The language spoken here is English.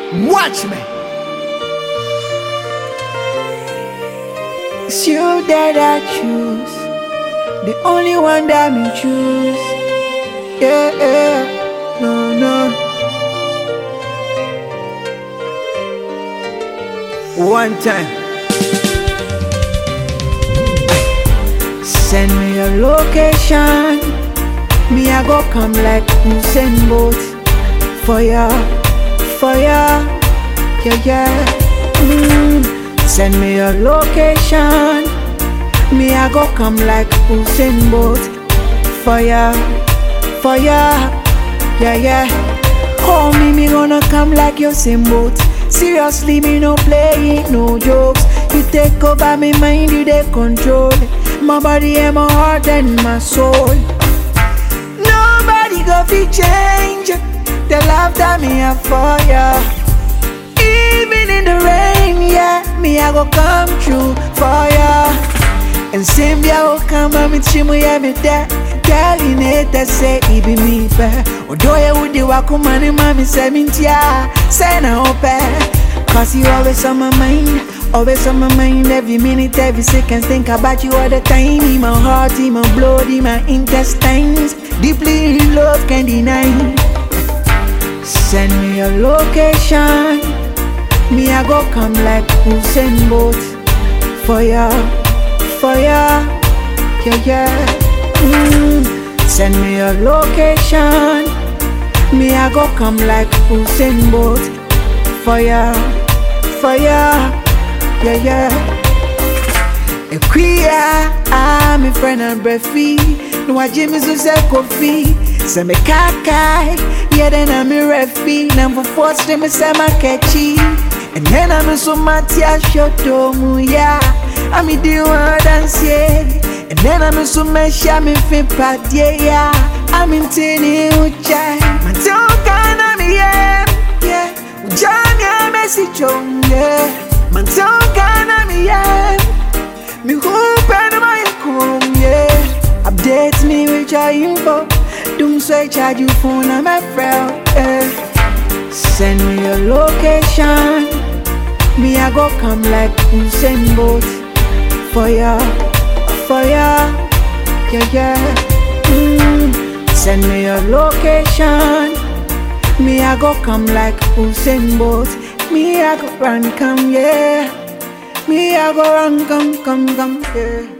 Watch me. It's you that I choose, the only one that me choose. Yeah, no. One time. Send me your location. Me I go come like Usain Bolt for ya, yeah. Send me your location. Me I go come like Usain Bolt for ya, yeah. Call me gonna come like Usain Bolt. Seriously, me no play it, no jokes. You take over me mind, you dey control my body and my heart and my soul. Nobody go fi change the love that me have for ya. Even in the rain, yeah, me I go come true for ya. And same ya will come and me chimu ya me there. Girl in it that say it be me pa. Odo ya udi wakumani mami say mintia. Say na ope. Cause you always on my mind. Always on my mind, every minute, every second. Think about you all the time. In my heart, in my blood, in my intestines. Deeply in love, can't deny. Send me your location. Me I go come like Usain Bolt for ya, yeah. Send me your location. Me I go come like Usain Bolt for ya, yeah. A queer, I'm a friend and breathy. No, I Jimmy say coffee. Say me kakai, yeah, then I'm a refi. Number 4, me say my catchy. And then I'm so Matia Shotomu, yeah. I'm a do dance, yeah. And then I'm so mesha me fin pat, yeah. I'm in tini uchai. My tongue can me, yeah. Ujanya message, yeah. Man tongue can me, yeah. Me hope and my home, yeah. Update me with your info. Don't say charge you phone, I'm a friend, yeah. Send me your location. Me I go come like Usain Bolt for ya, yeah. Send me your location. Me I go come like Usain Bolt. Me I go run come, yeah. Me I go run come, yeah.